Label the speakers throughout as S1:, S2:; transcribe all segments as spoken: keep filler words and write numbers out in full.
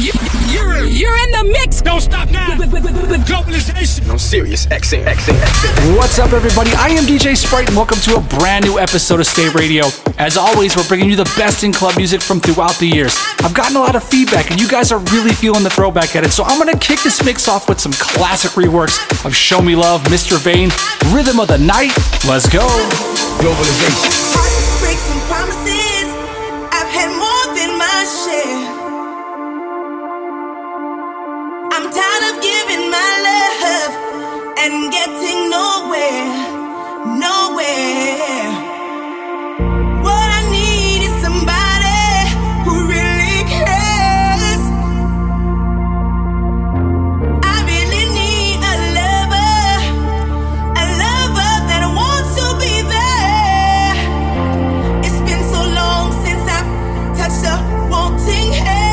S1: You're, you're in the mix. Don't stop now. With, with, with, with, with Globalization.
S2: I'm serious. X M, X M, X M.
S3: What's up, everybody? I am D J Sprite, and welcome to a brand new episode of Stay Radio. As always, we're bringing you the best in club music from throughout the years. I've gotten a lot of feedback, and you guys are really feeling the throwback at it, so I'm going to kick this mix off with some classic reworks of Show Me Love, Mister Vain, Rhythm of the Night. Let's go.
S2: Globalization.
S4: Heartbreaks and promises, I've had more than my share. I'm tired of giving my love and getting nowhere, nowhere. What I need is somebody who really cares. I really need a lover, a lover that wants to be there. It's been so long since I've touched a wanting hand.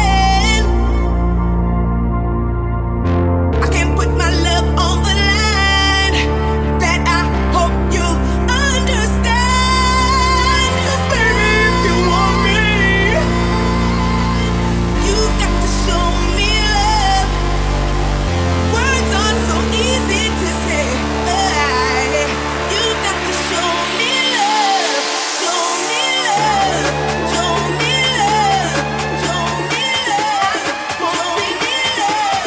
S4: Put my love on the line, that I hope you understand. So baby, if you want me, you've got to show me love. Words are so easy to say. You've got to show me love, show me love, show me love, show me love, show me love.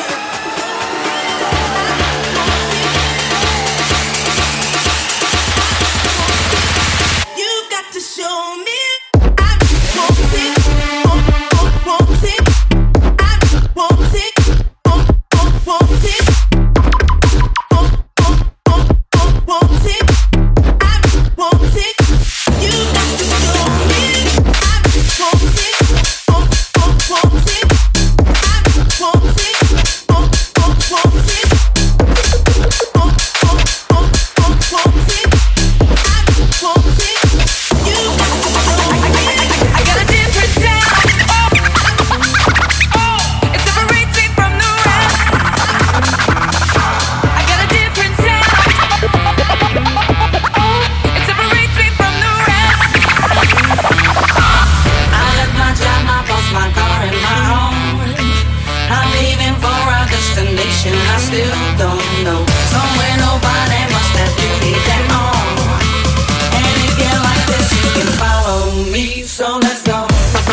S4: You've got to show me. I just want it, want, want, want it. I just want it, want, want, want it. Want, want, want, want it. I just want it. You've got to show me. I just want it, want, want, want it. I just want it, want, want, want it. Want, want, want, want, want it. I just want it. You got to show me.
S5: I got a different sound. Oh, oh, it separates me from the rest. I got a different sound. Oh, it separates me from the rest.
S6: I left my job, my boss, my car, and my home. I'm leaving for a destination I still don't know. Somewhere nobody must have duties at all. And if you like this, you can follow me. So let's go.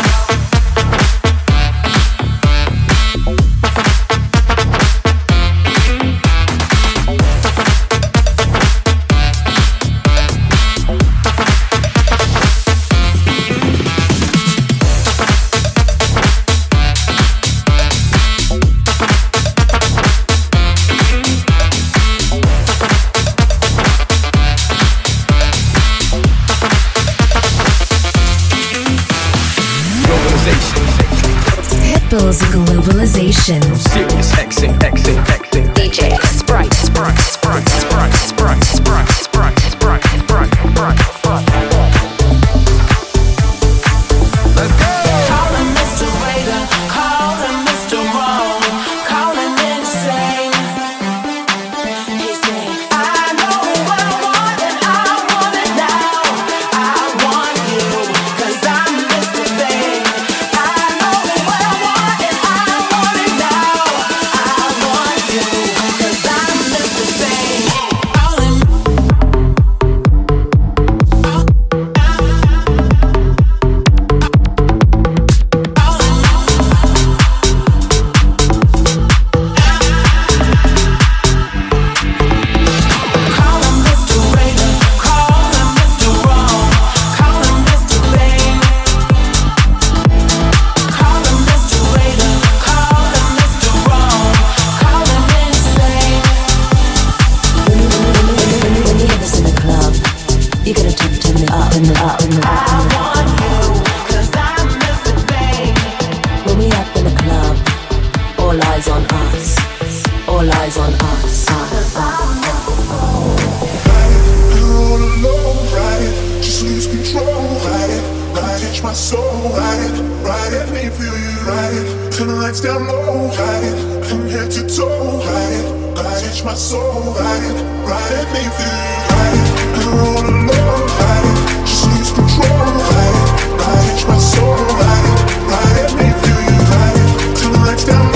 S7: Pitbull's Globalization.
S2: I'm serious. X M, X M, X M.
S1: D J Sprite, Sprite, Sprite, Sprite, Sprite, Sprite, Sprite, Sprite, Sprite, Sprite, Sprite.
S2: Let's go.
S6: Call him Mister Waiter, call him Mister Wrong, call him insane. He said, I know what I want and I want it now. I want you, cause I'm Mister Vain. I know what I want and I want it now. I want you, cause I'm Mister Vain. Call him. Call him Mister Waiter, call him Mister Wrong, call him Mister Vain. Call him Mister Waiter, call him Mister Wrong, call him insane.
S7: When you hear this in the club, you gotta turn, turn it up and up and up.
S6: I want you, cause I'm Mister Vain.
S7: When we up in the club, all eyes on us. All eyes on us.
S8: You're all alone, ride it, just lose control, ride it, ride it, my soul, ride it, ride it, let me feel you, ride it, turn the lights down low, ride it, from head to toe, ride it, ride it, my soul, ride it, ride it, let me feel you, ride it, you're all alone, ride it, just lose control, ride it, ride it, my soul, ride it, ride it, let me feel you, ride it, turn the lights down low.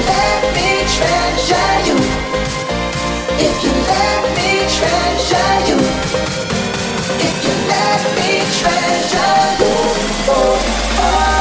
S6: let me treasure you, if you let me treasure you, if you let me treasure you, oh, oh.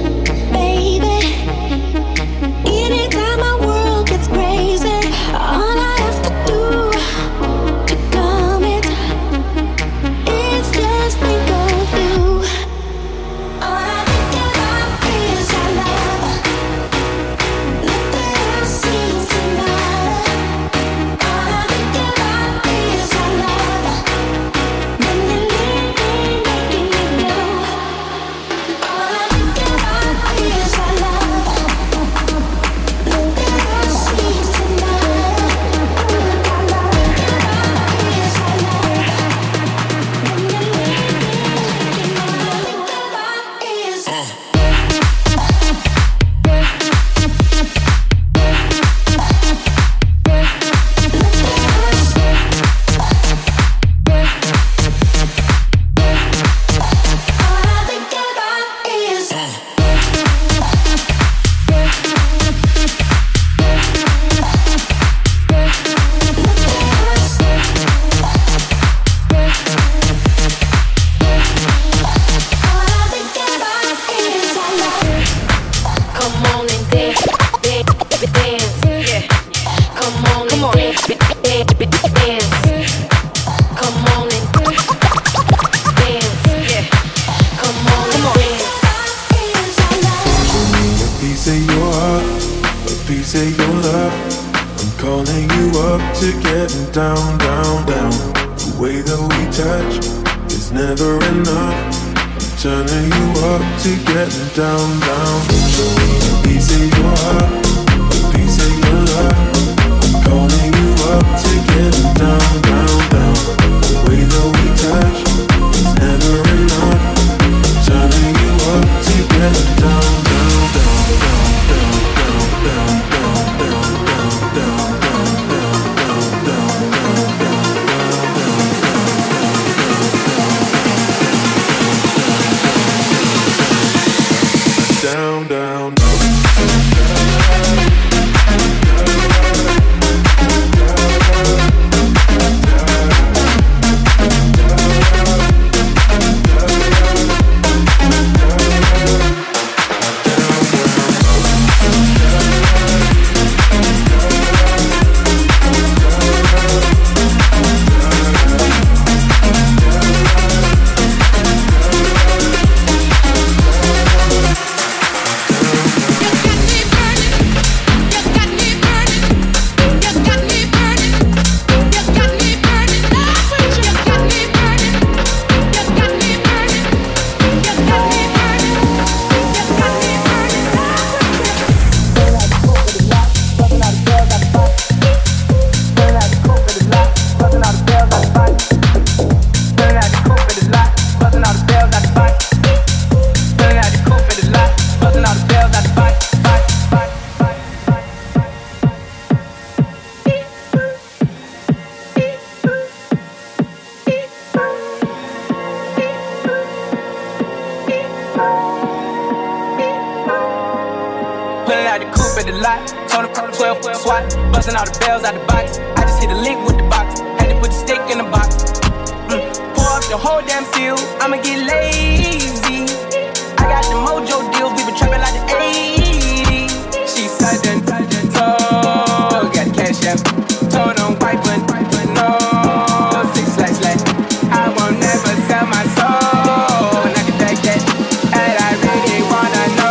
S9: Anytime my world gets crazy, all
S8: piece of your heart, a piece of your love. I'm calling you up to getting down, down, down. The way that we touch is never enough. I'm turning you up to getting down, down. Show me a piece of your heart, a piece of your love. I'm calling you up to getting down, down, down. The way that we touch is never enough. I'm turning you up to getting down, down, down, down, down, down, down, down, down, down, down, down, down, down, down, down, down, down, down.
S9: Busting all the bells out the box. I just hit a link with the box. Had to put the stick in the box. Mm. Pour up the whole damn field. I'ma get lazy. I got the mojo deals. We been trapping like the eighties. She said that toe. Got cash out. Toe don't wipe but no. Six slash slash. I won't never sell my soul. And I can take that. And I really wanna know.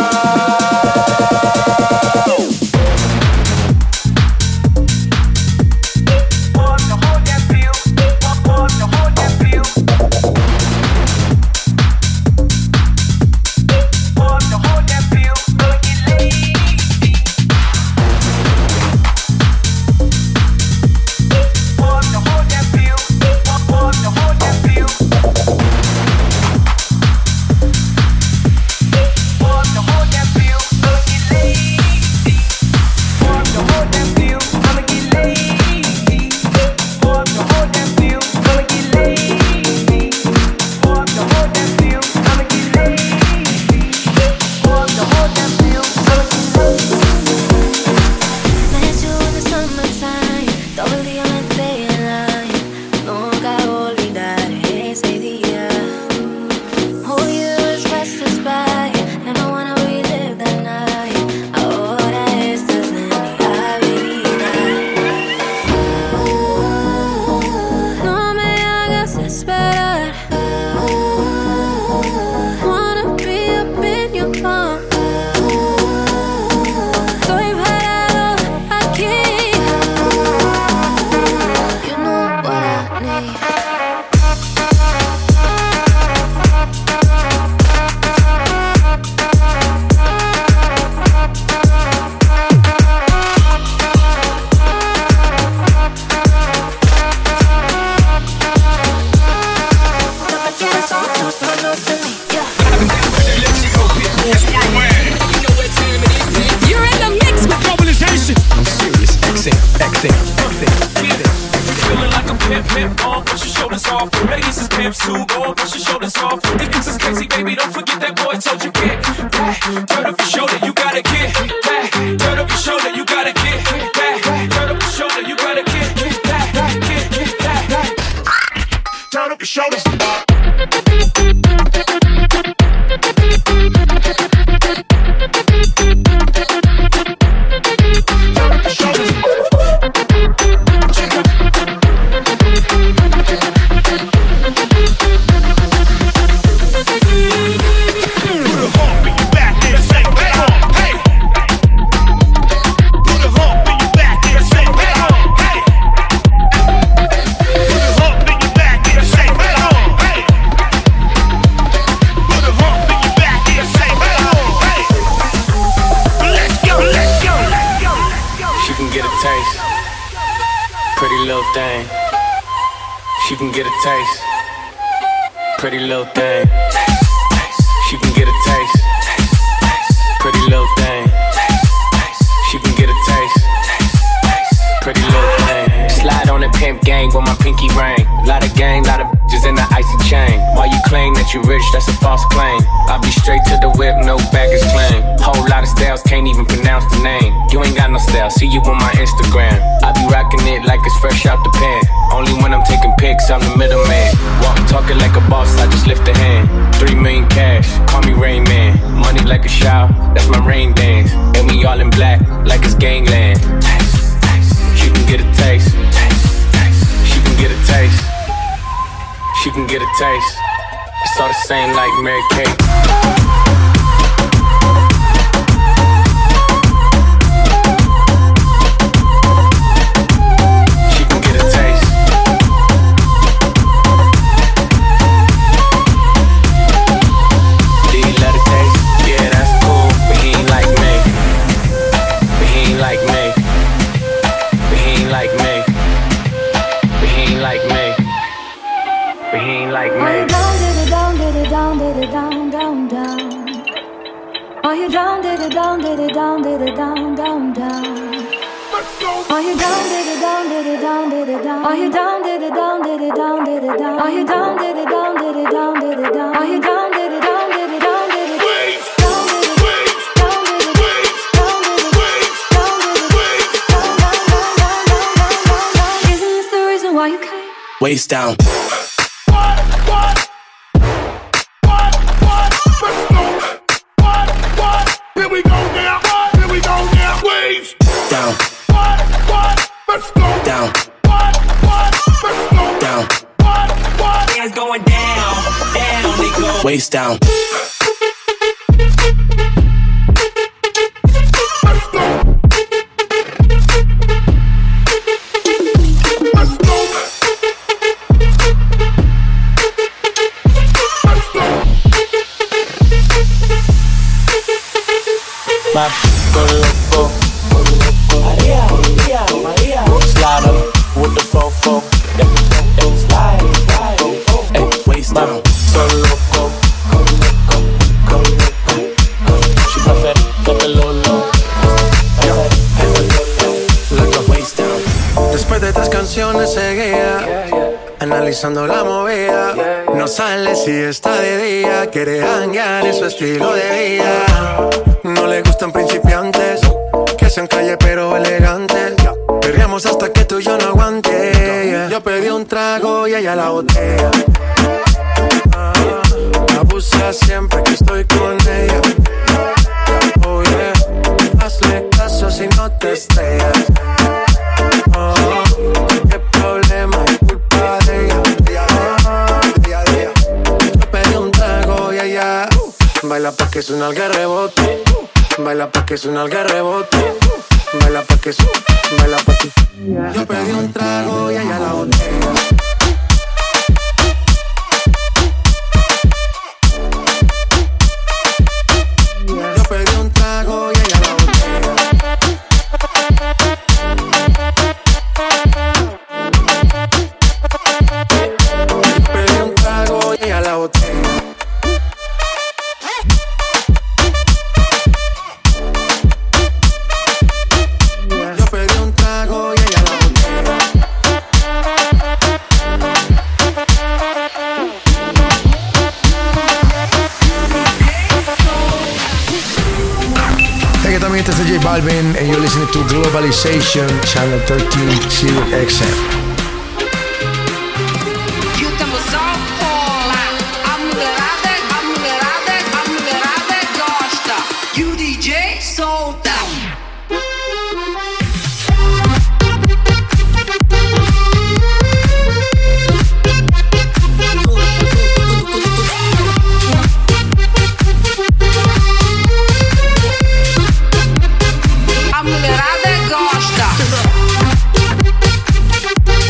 S9: little thing. She can get a taste. Pretty little thing. She can get a taste. Pretty little thing. She can get a taste. Pretty little thing. Slide on the pimp gang with my pinky ring. Lot of gang, lot of bitches in the icy chain. While you claim that you rich, that's a false claim. I'll be straight to the whip, no baggage claim. Whole lot of styles, can't even pronounce the name. You ain't got no style, see you on my Instagram. I be rocking it like it's fresh out the pen. Only when I'm taking pics, I'm the middleman. Walk talking like a boss, I just lift a hand. Three million cash, call me Rain Man. Money like a shower, that's my rain dance. And we all in black, like it's gangland. She can get a taste. She can get a taste. She can get a taste. It's all the same like Mary Kate.
S10: Are you down, did it down, did it down, did it down, down, down? Are you down, did it down, did it down, did it down? Are you down, did it down, did it down, did it down? Are you down, did it down, did it down, did it down? Are you down, did it down, did it down, did it down? Isn't this the reason why you came?
S2: Waist down.
S8: Here we go now, here we go now, waves
S2: down,
S8: what, what, let's go
S2: down,
S8: what, what, let's go
S2: down,
S8: what, what,
S9: Hands going down, down, they go.
S2: Waist down.
S8: let's go, let's go, let's go.
S9: My go loco, Maria, Maria, Maria. Slide up with the fofo, slide, slide,
S2: Hey, waist down.
S9: so loco, go loco, go loco. She prefiere que te lo lo.
S2: Waist down.
S11: Después de tres canciones seguía, analizando la movida. No sale si está de día, quiere hanguear en su estilo de vida. No le gustan principiantes, que sean calle pero elegantes. Perreamos hasta que tú y yo no aguante. Yo pedí un trago y ella la botella. Ah, abusa siempre que estoy con ella. Oh yeah, hazle caso si no te estrellas. Oh, qué problema es culpa de ella. Yo pedí un trago y ella baila pa' que suena el rebote. Baila pa' que suena el rebote. Baila pa' que suena, baila pa' que. Yo pedí un trago y ella la botella. Yo pedí un trago y ella la botella. Yo pedí un trago y ella la botella.
S12: This is J Balvin and you're listening to Globalization, Channel thirteen, Sirius X M.
S5: A mulherada gosta.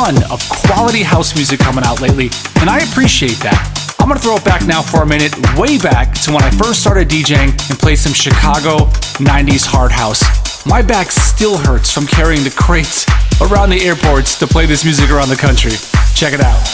S3: ton of quality house music coming out lately, and I appreciate that. I'm gonna throw it back now for a minute, way back to when I first started DJing and played some Chicago nineties hard house. My back still hurts from carrying the crates around the airports to play this music around the country. Check it out.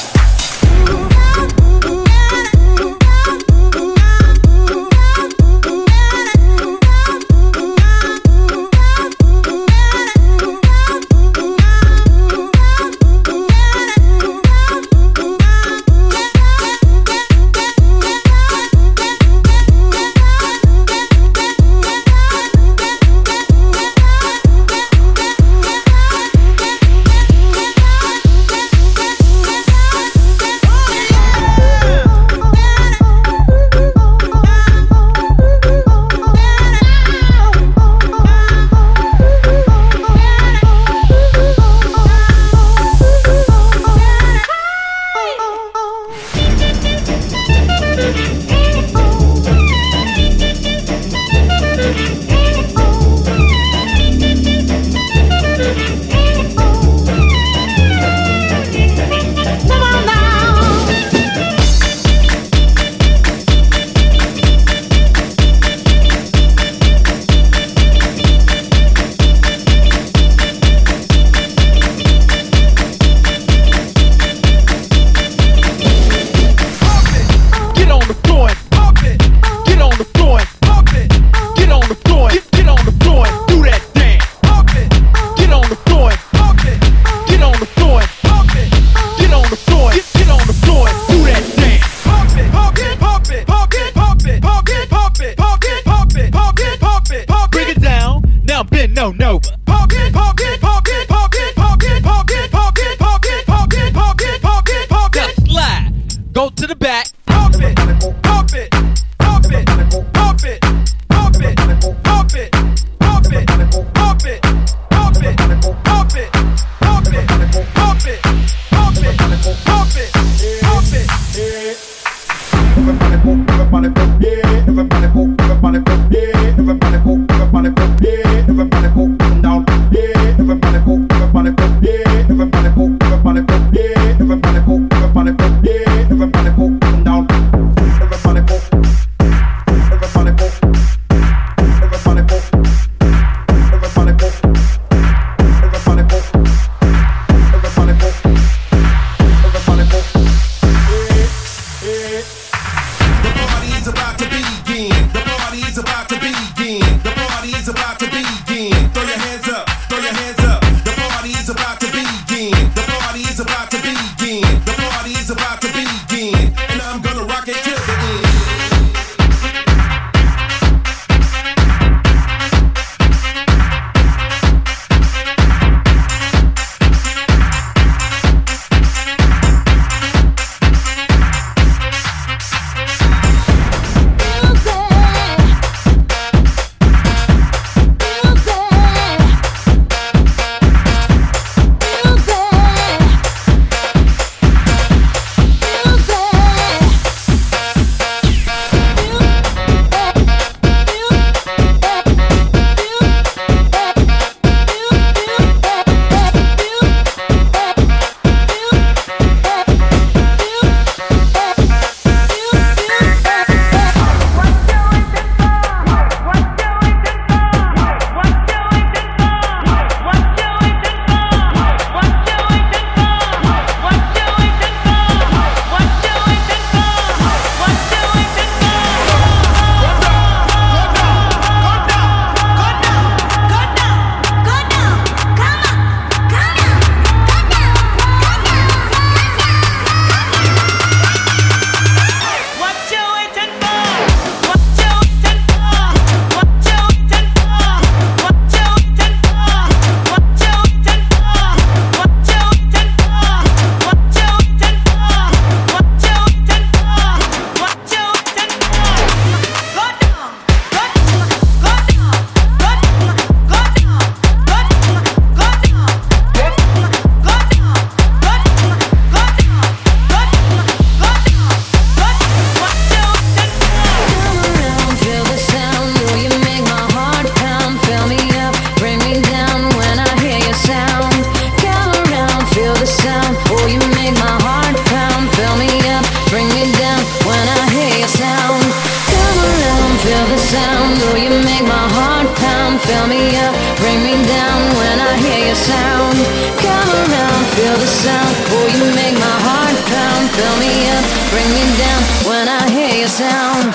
S10: feel the sound. Oh, you make my heart pound. Fill me up, bring me down when I hear your sound. Come around, feel the sound. Oh, you make my heart pound. Fill me up, bring me down when I hear your sound.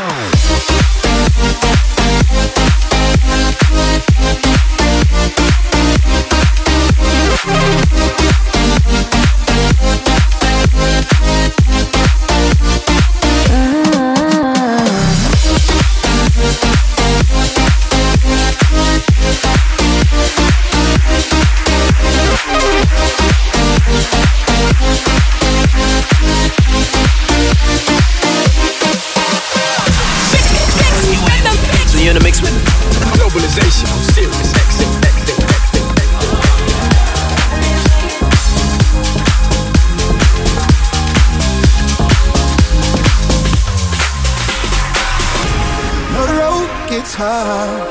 S2: So you're in the mix with
S13: globalization, serious exit, exit, exit,
S14: No, the road gets hard,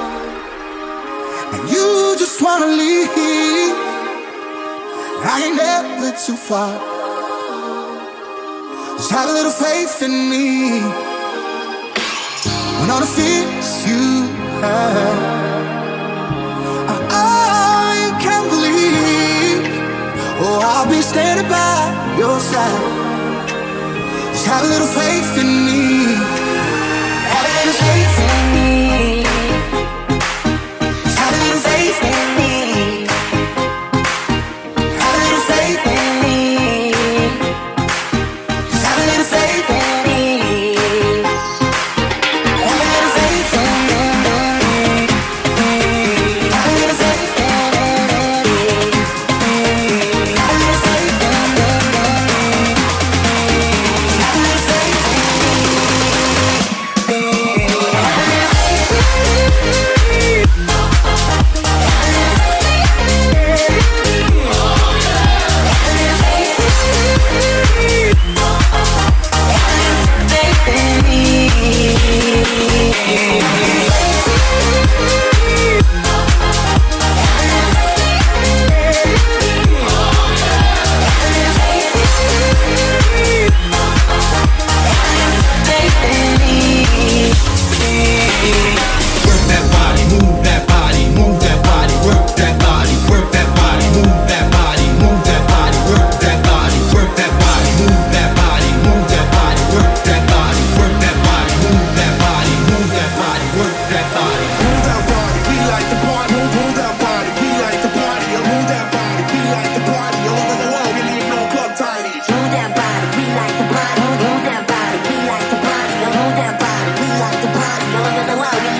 S14: and you just wanna leave. I ain't never too far. Just have a little faith in me. When all the fears you have, oh, you can't believe. Oh, I'll be standing by your side. Just have a little faith in me. Have a little faith in me. Just have a little faith in me. Have a little faith in me. Just have a little faith in me.
S6: Move that body, we like the party. Move that body, we like the party. All over the world, we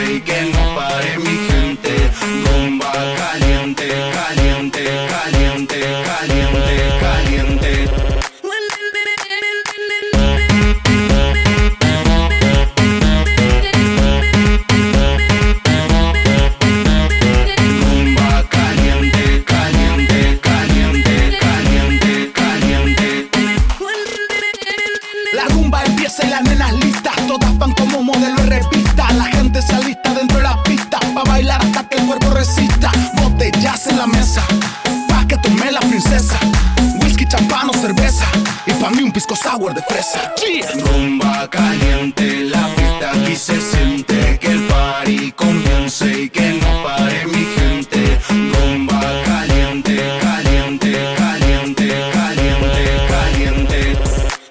S15: y que no pare mi gente. Rumba caliente, caliente, caliente, caliente, caliente. Rumba caliente, caliente, caliente, caliente, caliente.
S16: La rumba empieza y las nenas listas, todas van como modelo en revista. La gente se alista dentro de la pista pa' bailar hasta que el cuerpo resista. Botellas en la mesa, pa' que tome la princesa. Whisky, champán o cerveza, y pa' mí un pisco sour de fresa.
S15: Rumba caliente, la fiesta aquí se siente. Que el party comience y que no pare mi gente. Rumba caliente, caliente, caliente, caliente, caliente.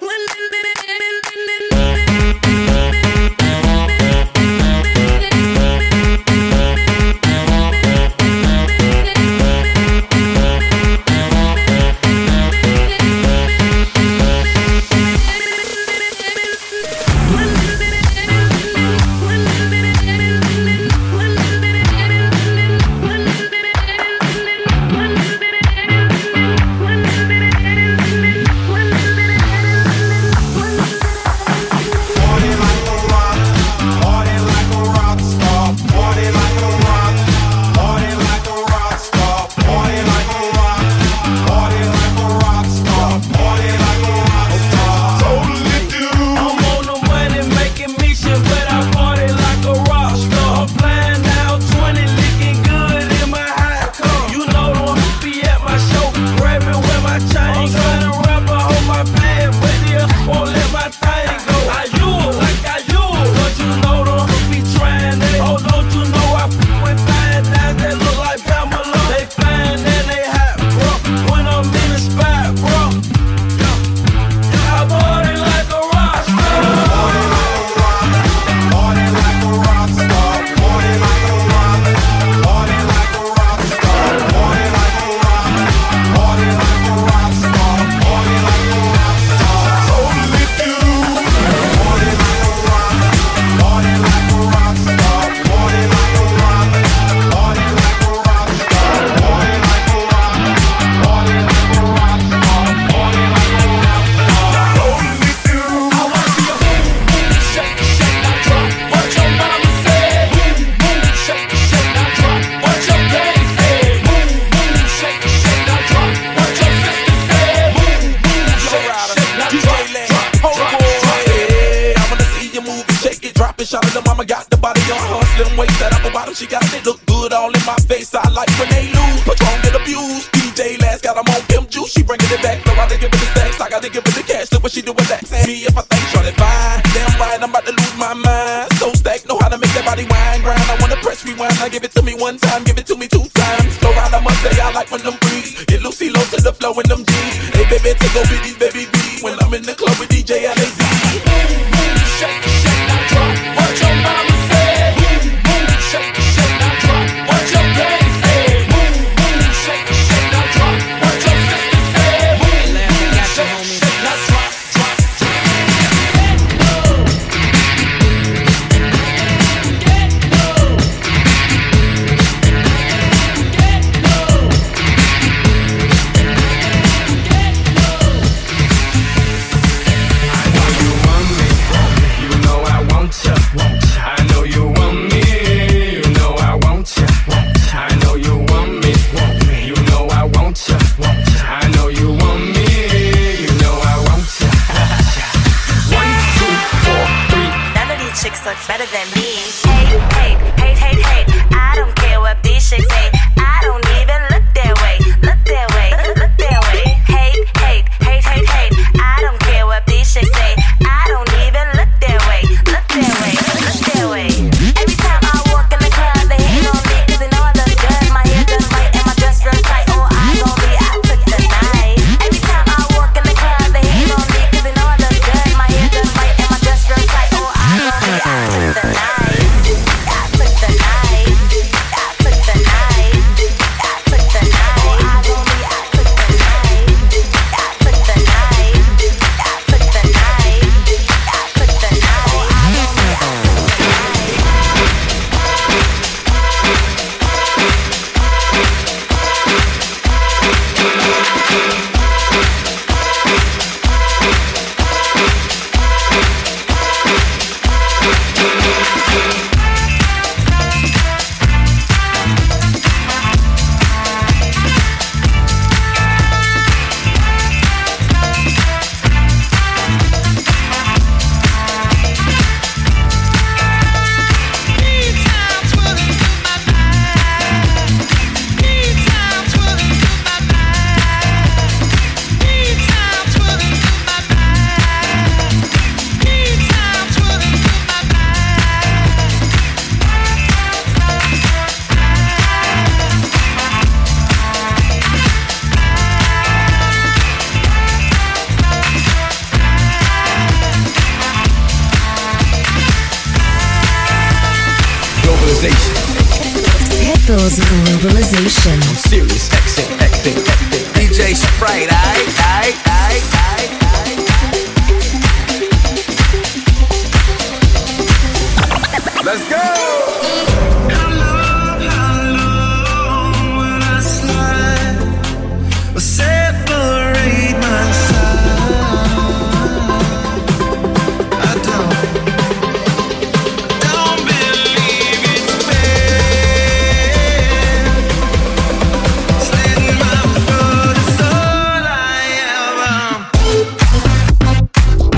S17: She got it look good all in my face. I like when they lose, Patron get abused. D J last got them on pimp juice. She bringing it back, so I gotta give her the stacks. I gotta give her the cash. Look what she do with that. Me if I think shorty fine, damn right I'm about to lose my mind. So stack, know how to make that body wine grind. I wanna press rewind. I give it to me one time, give it to me two times. Slow ride, I must say I like when them breeze get Lucy low to the flow in them G's. Hey baby, take over these baby B's when I'm in the club with D J L A Z. Shake, shake, now drop what your mama said. Shake, shake, now drop what your daddy said. Shake, shake, now drop what your sister said. Shake, shake, now drop, drop,
S13: Globalization.
S10: Pitbull's Globalization.
S13: Serious X M, X M, X M.
S18: D J Sprite, aight, aight, aight, aight, aight. Let's go!
S19: Separate my side. I don't, don't believe it's fair. Slitting my throat is all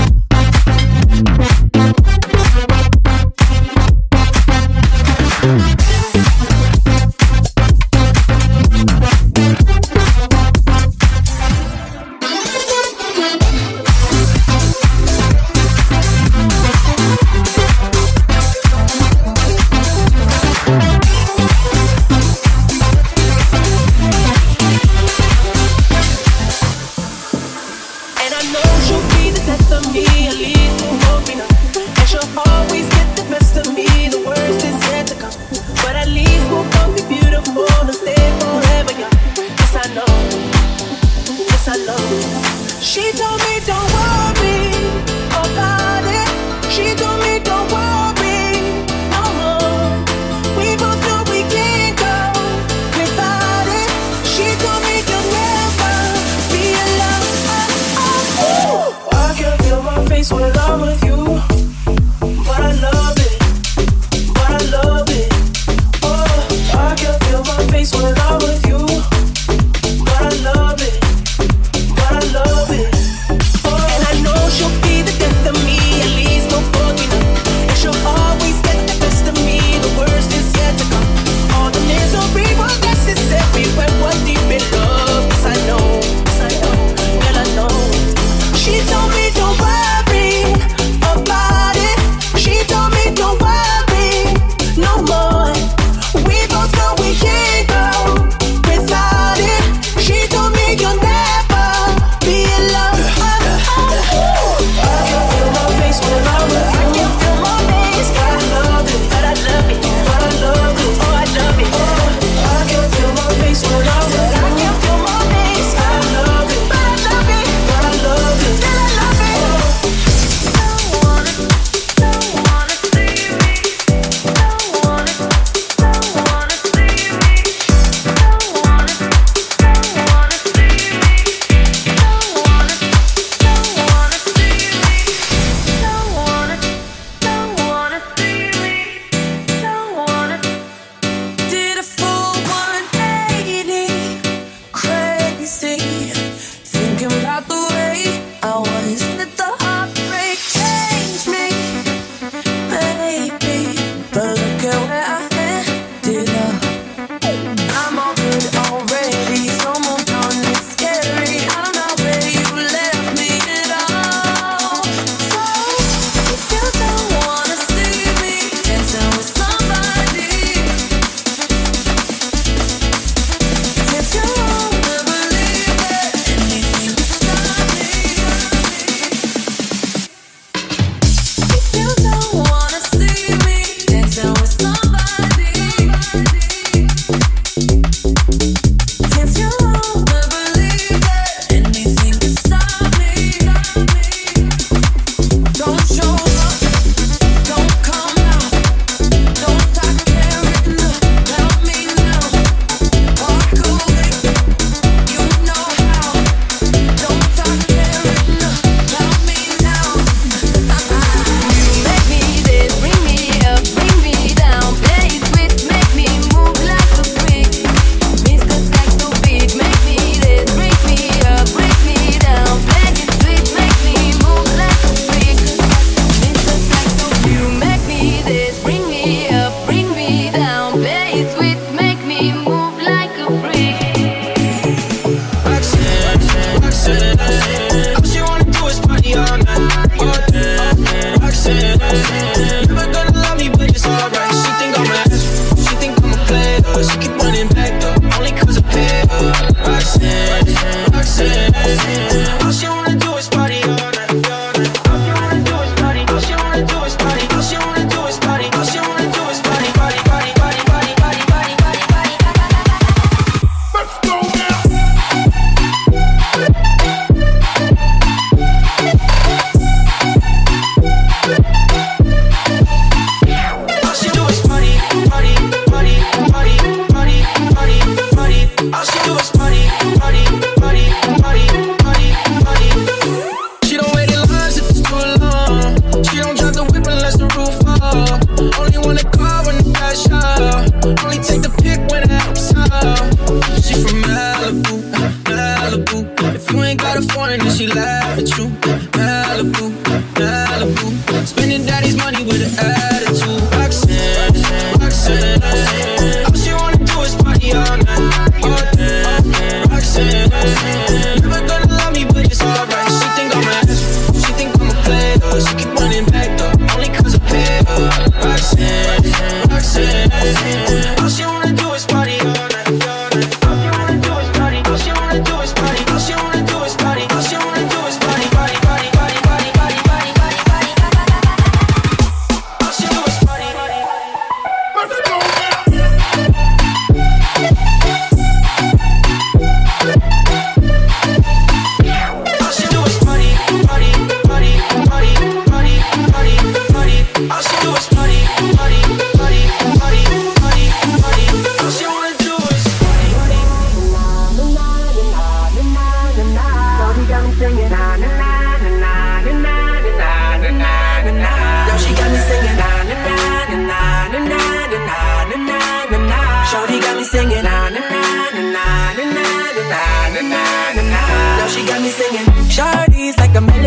S19: I ever.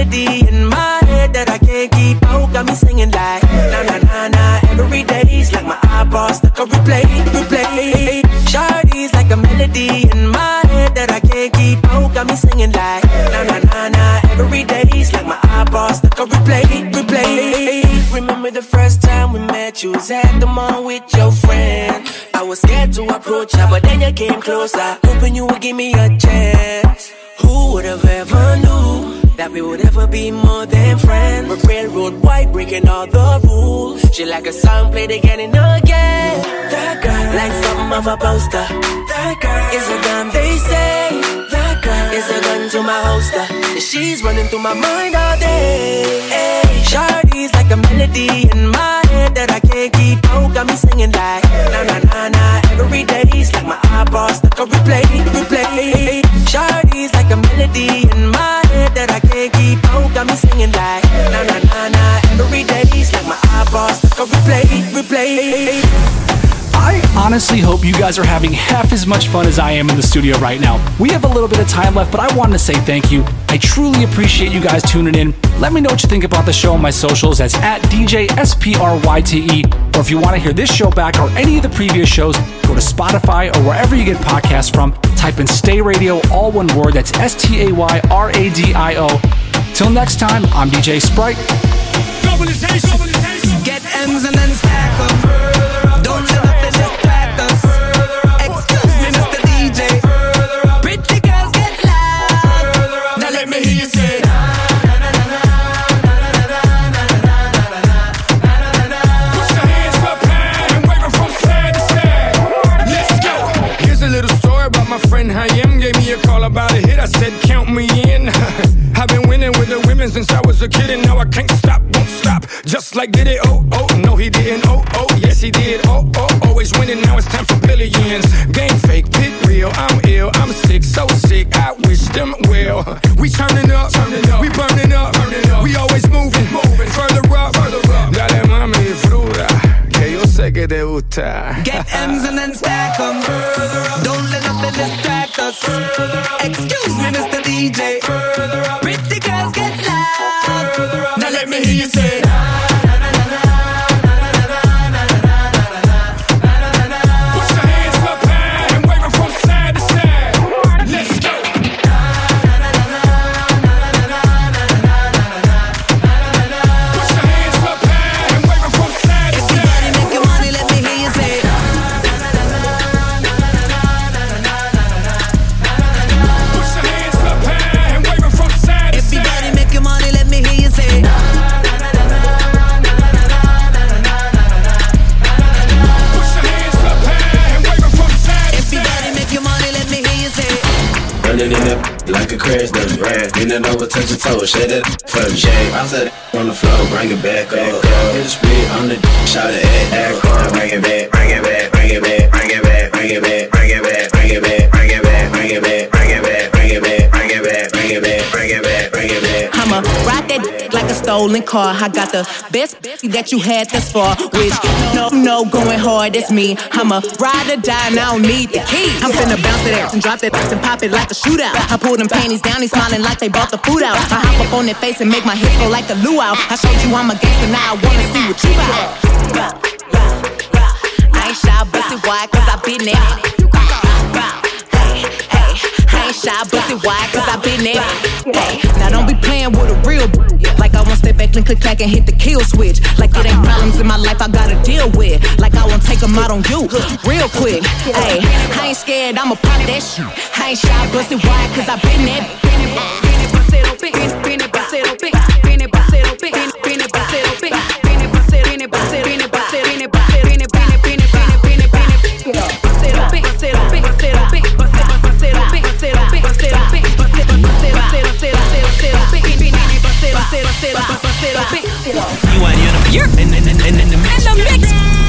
S9: melody in my head that I can't keep out. Got me singing like na na na na. Every day's like my eyeballs stuck on replay, replay. Shawty's like a melody in my head that I can't keep out. Got me singing like na na na na. Every day's like my eyeballs stuck on replay, replay. Remember the first time we met? You was at the mall with your friend. I was scared to approach her, but then you came closer, hoping you would give me a chance. Who would have ever knew that we would ever be more than friends? But railroad white breaking all the rules. She like a song played again and again. That girl, like something of a poster. That girl is a gun, they say. That girl is a gun to my holster. And she's running through my mind all day. Hey, Shawty's like a melody in my head that I can't keep out. Got me singing like na na na na. Every day's like my eyeballs stuck on replay, replay. Shawty's like a melody in my head that I can't keep out. Got me singing like na na na na. Every day's like my eyeballs stuck on replay, replay.
S3: I honestly hope you guys are having half as much fun as I am in the studio right now. We have a little bit of time left, but I wanted to say thank you. I truly appreciate you guys tuning in. Let me know what you think about the show on my socials. That's at D J S P R Y T E. Or if you want to hear this show back or any of the previous shows, go to Spotify or wherever you get podcasts from. Type in Stay Radio, all one word. That's S T A Y R A D I O. Till next time, I'm D J Sprite.
S9: Get M's and then stack 'em. Don't let nothing distract us. Excuse me, Mister D J. Pretty girls get loud. Now let me hear you say.
S20: Put your hands up high and wave 'em from side to side. Let's go. Here's a little story about my friend Hayem. Gave me a call about a hit. I said, count me in. I've been winning with the women since I was a kid, and now I can't stop, won't stop. Just like did it, oh, oh, no he didn't, oh, oh, yes he did, oh, oh, always winning, now it's time for billions. Game fake, pick real, I'm ill, I'm sick, so sick, I wish them well. We turning up, turning up, we burning up, burning up. We always moving, moving, further up, further up. Dale mami, fruta, que yo sé que te gusta.
S9: Get M's and then stack 'em. Don't let nothing distract us. Excuse me, Mister D J. Pretty girls get loud. Now let me hear you say.
S20: Put your hands up high and wave 'em from side to side. Let's go. Put your hands up high and wave 'em from side to side.
S9: Everybody making money, let me hear you say.
S20: Put your hands up high and wave 'em from side to side.
S9: Everybody making money, let me hear you say.
S20: Put your hands up high and wave 'em from side to side.
S9: Everybody making money, let me hear you say.
S2: Running in it like a crash dummy. Bend it over, touch your toes, shake it from shake. I said on the floor, bring it back up. Hit the speed on the shot it at act. Bring it back, bring it back, bring it back, bring it back, bring it back, bring it back, bring it back, bring it back, bring it back, bring it back, bring it back, bring it back, bring it back, bring it back, bring it back.
S9: I'ma ride that d- like a stolen car. I got the best b- that you had thus far. Which no, no, going hard, it's me. I'ma ride or die and I don't need the key. I'm finna bounce that ass and drop that ass and pop it like a shootout. I pull them panties down, they smiling like they brought the food out. I hop up on their face and make my hips go like a luau. I showed you I'm a gangster, now I wanna see what you got. I ain't shy, busted wide, cause I been there. Hey, hey, I ain't shy, busted wide, cause I been there. Hey, now don't be playing with a real b- like I won't step back and click clack and hit the kill switch. Like it ain't problems in my life I gotta deal with. Like I won't take them out on you real quick. Hey, I ain't scared, I'ma pop that shit. I ain't shy, busted wide, cause I been there.
S19: You are the you're in, in, in, in, in the mix.
S5: In the mix.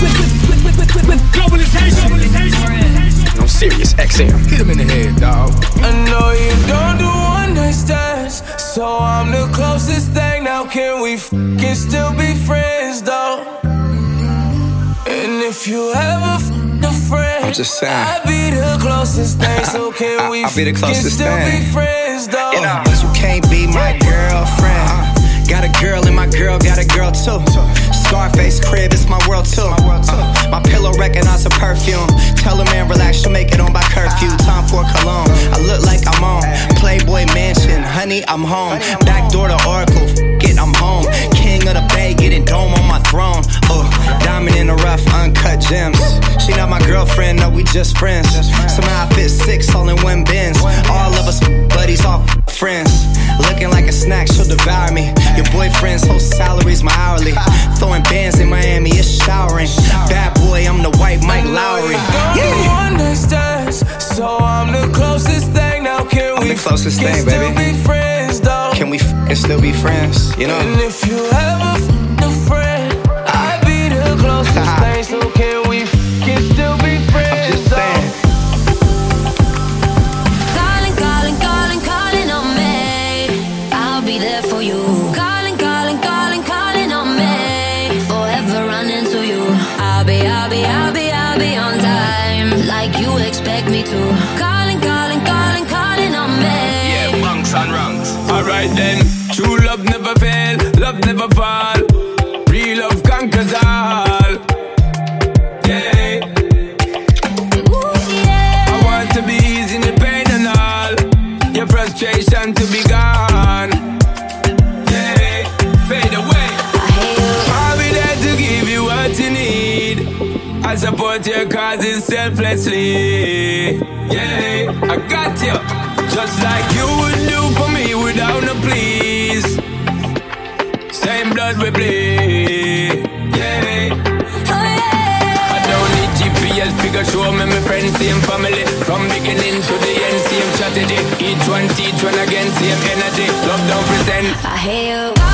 S13: Globalization. I'm serious, X M. Hit him in the head, dog.
S21: I know you don't do one night stands, so I'm the closest thing. Now can we f***ing still be friends, though? And if you ever f***ed a friend,
S18: just saying.
S21: I'll be the closest thing, so can we
S18: I'll be the closest
S21: can still
S18: thing.
S21: be friends, though?
S18: You know, but you can't be my girlfriend. Uh, got a girl and my girl got a girl too. Scarface crib, it's my world too. Uh, my pillow recognize a perfume. Tell a man relax, she'll make it on by curfew. Time for cologne. I look like I'm on Playboy Mansion. Honey, I'm home. Back door to Oracle. Get, I'm home. King of the Bay, getting dome on my throne. Uh, diamond in the rough, uncut gems. She not my girlfriend, no, we just friends. Somehow I fit six all in one bins. All of us buddies, all friends. Looking like a snack, she'll devour me. Your boyfriend's whole salary's my hourly. Throwing bands in Miami, it's showering. Bad boy, I'm the white Mike Lowry.
S21: Yeah. Understands, so I'm the closest thing. Now can
S18: I'm
S21: we
S18: the closest
S21: can
S18: thing,
S21: still
S18: baby.
S21: be friends, though?
S18: Can we f- still be friends? You know.
S21: And if you ever f- a friend, I'd be the closest thing. So can we f- can still be friends, though?
S10: Calling, calling, calling, calling on me. I'll be there for you. Calling, calling, calling, calling on me. Forever running to you. I'll be, I'll be, I'll be, I'll be on time, like you expect me to. Calling, calling, calling, calling on me.
S20: Yeah, bunks and rungs. Alright then, true love never fail, love never fall. Real love conquers all. Yeah. I want to be easy in the pain and all. Your frustration to be gone. Yeah, fade away. I'll be there to give you what you need. I support your causes selflessly. Yeah, I got you. Just like you would do for me without no please. Same blood we bleed. Yeah. I don't need G P S figure show me my friends, same family. From beginning to the end, same strategy. Each one teach one again, same energy. Love don't pretend.
S10: I hear you.